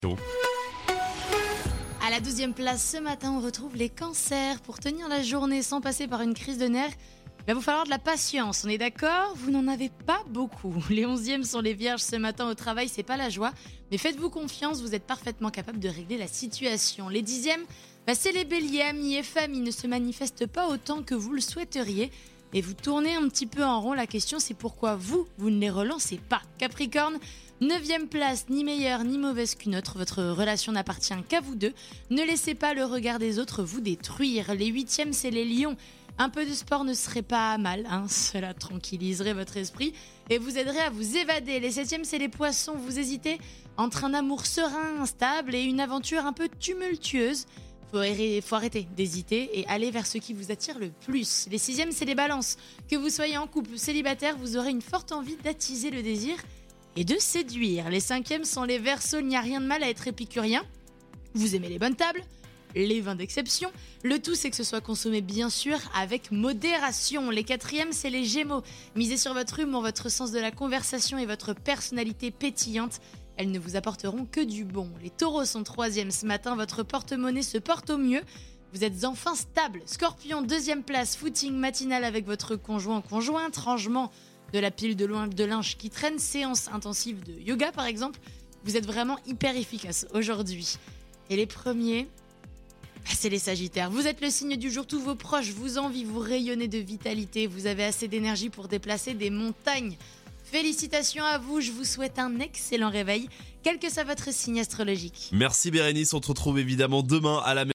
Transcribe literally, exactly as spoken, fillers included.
À la douzième place ce matin, on retrouve les cancers. Pour tenir la journée sans passer par une crise de nerfs, il va vous falloir de la patience, on est d'accord? Vous n'en avez pas beaucoup. Les onzièmes sont les vierges ce matin au travail, c'est pas la joie. Mais faites-vous confiance, vous êtes parfaitement capable de régler la situation. Les dixièmes, bah c'est les béliers, amis et famille ne se manifestent pas autant que vous le souhaiteriez. Et vous tournez un petit peu en rond, la question c'est pourquoi vous, vous ne les relancez pas. Capricorne, neuvième place, ni meilleure ni mauvaise qu'une autre, votre relation n'appartient qu'à vous deux. Ne laissez pas le regard des autres vous détruire. Les huitièmes, c'est les lions. Un peu de sport ne serait pas mal, hein, cela tranquilliserait votre esprit et vous aiderait à vous évader. Les septièmes, c'est les poissons, vous hésitez entre un amour serein, stable et une aventure un peu tumultueuse. Faut, arrêter, faut arrêter d'hésiter et aller vers ce qui vous attire le plus. Les sixièmes, c'est les balances. Que vous soyez en couple ou célibataire, vous aurez une forte envie d'attiser le désir et de séduire. Les cinquièmes sont les verseaux, il n'y a rien de mal à être épicurien. Vous aimez les bonnes tables, les vins d'exception. Le tout, c'est que ce soit consommé, bien sûr, avec modération. Les quatrièmes, c'est les gémeaux. Misez sur votre humour, votre sens de la conversation et votre personnalité pétillante. Elles ne vous apporteront que du bon. Les taureaux sont troisièmes ce matin. Votre porte-monnaie se porte au mieux. Vous êtes enfin stable. Scorpion, deuxième place. Footing matinal avec votre conjoint conjointe. Rangement de la pile de, loin, de linge qui traîne. Séance intensive de yoga, par exemple. Vous êtes vraiment hyper efficace aujourd'hui. Et les premiers... c'est les Sagittaires. Vous êtes le signe du jour, tous vos proches vous envient, vous rayonnez de vitalité, vous avez assez d'énergie pour déplacer des montagnes. Félicitations à vous, je vous souhaite un excellent réveil, quel que soit votre signe astrologique. Merci Bérénice, on te retrouve évidemment demain à la